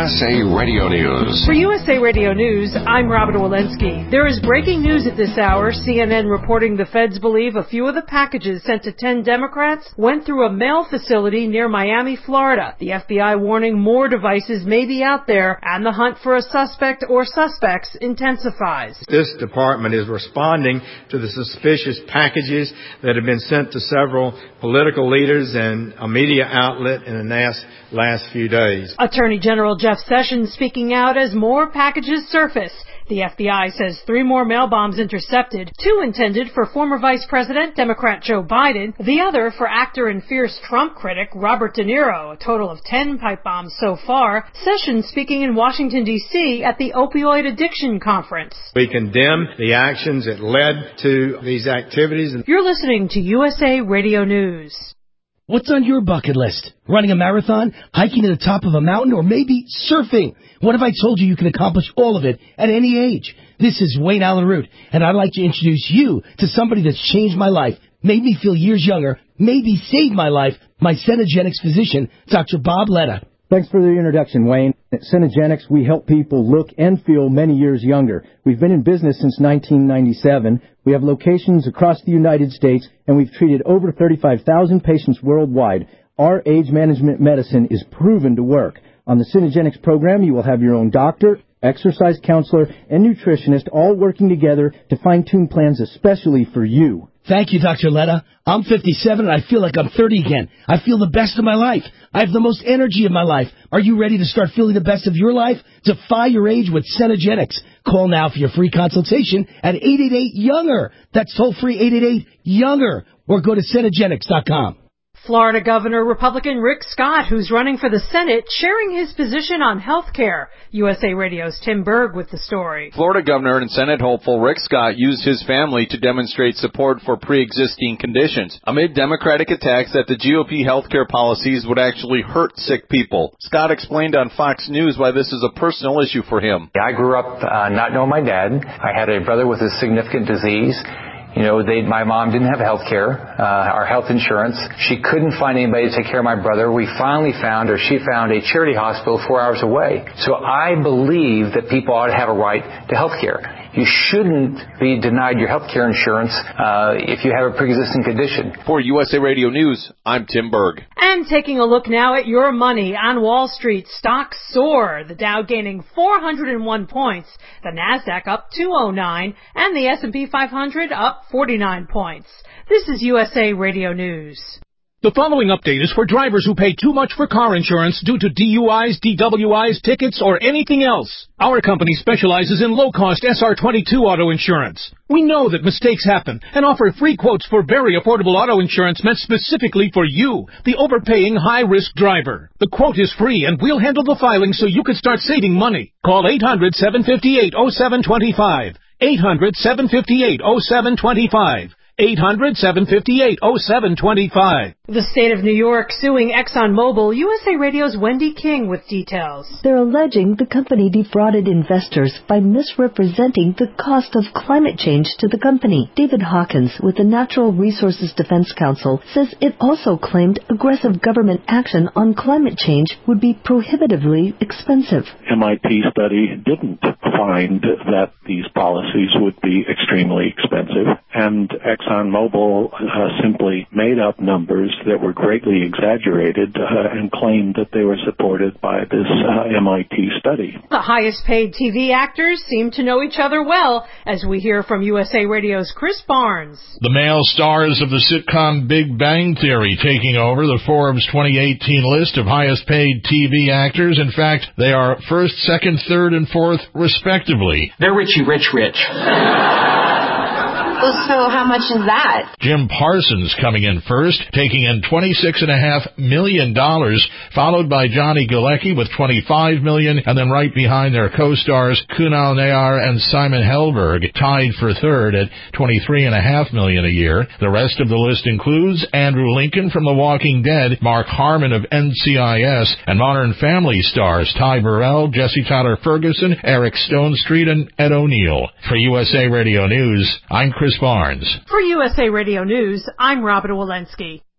USA Radio News. For USA Radio News, I'm Robin Walensky. There is breaking news at this hour. CNN reporting the feds believe a few of the packages sent to 10 Democrats went through a mail facility near Miami, Florida. The FBI warning more devices may be out there, and the hunt for a suspect or suspects intensifies. This department is responding to the suspicious packages that have been sent to several political leaders and a media outlet in the last few days. Attorney General Jeff Sessions speaking out as more packages surface. The FBI says 3 more mail bombs intercepted, 2 intended for former Vice President Democrat Joe Biden, the other for actor and fierce Trump critic Robert De Niro, a total of 10 pipe bombs so far. Sessions speaking in Washington, D.C. at the Opioid Addiction Conference. We condemn the actions that led to these activities. You're listening to USA Radio News. What's on your bucket list? Running a marathon, hiking to the top of a mountain, or maybe surfing? What if I told you can accomplish all of it at any age? This is Wayne Allen Root, and I'd like to introduce you to somebody that's changed my life, made me feel years younger, maybe saved my life, my Cenegenics physician, Dr. Bob Letta. Thanks for the introduction, Wayne. At Cenegenics, we help people look and feel many years younger. We've been in business since 1997. We have locations across the United States, and we've treated over 35,000 patients worldwide. Our age management medicine is proven to work. On the Cenegenics program, you will have your own doctor, exercise counselor, and nutritionist all working together to fine-tune plans especially for you. Thank you, Dr. Letta. I'm 57 and I feel like I'm 30 again. I feel the best of my life. I have the most energy of my life. Are you ready to start feeling the best of your life? Defy your age with Cenegenics. Call now for your free consultation at 888-YOUNGER. That's toll-free 888-YOUNGER. Or go to Cenegenics.com. Florida Governor Republican Rick Scott, who's running for the Senate, sharing his position on health care. USA Radio's Tim Berg with the story. Florida Governor and Senate hopeful Rick Scott used his family to demonstrate support for pre-existing conditions amid Democratic attacks that the GOP health care policies would actually hurt sick people. Scott explained on Fox News why this is a personal issue for him. I grew up not knowing my dad. I had a brother with a significant disease. My mom didn't have health care, our health insurance. She couldn't find anybody to take care of my brother. She found a charity hospital 4 hours away. So I believe that people ought to have a right to health care. You shouldn't be denied your health care insurance if you have a pre-existing condition. For USA Radio News, I'm Tim Berg. And taking a look now at your money on Wall Street, stocks soar. The Dow gaining 401 points, the Nasdaq up 209, and the S&P 500 up 49 points. This is USA Radio News. The following update is for drivers who pay too much for car insurance due to DUIs, DWIs, tickets, or anything else. Our company specializes in low-cost SR22 auto insurance. We know that mistakes happen and offer free quotes for very affordable auto insurance meant specifically for you, the overpaying high-risk driver. The quote is free, and we'll handle the filing so you can start saving money. Call 800-758-0725. 800-758-0725. 800-758-0725. The state of New York suing ExxonMobil. USA Radio's Wendy King with details. They're alleging the company defrauded investors by misrepresenting the cost of climate change to the company. David Hawkins with the Natural Resources Defense Council says it also claimed aggressive government action on climate change would be prohibitively expensive. MIT study didn't find that these policies would be extremely expensive, and ExxonMobil simply made up numbers that were greatly exaggerated and claimed that they were supported by this MIT study. The highest paid TV actors seem to know each other well, as we hear from USA Radio's Chris Barnes. The male stars of the sitcom Big Bang Theory taking over the Forbes 2018 list of highest paid TV actors. In fact, they are first, second, third, and fourth, respectively. They're Richie Rich. So how much is that? Jim Parsons coming in first, taking in $26.5 million, followed by Johnny Galecki with $25 million, and then right behind their co-stars Kunal Nayyar and Simon Helberg, tied for third at $23.5 million a year. The rest of the list includes Andrew Lincoln from The Walking Dead, Mark Harmon of NCIS, and Modern Family stars Ty Burrell, Jesse Tyler Ferguson, Eric Stonestreet, and Ed O'Neill. For USA Radio News, I'm Chris Barnes. For USA Radio News, I'm Robin Walensky.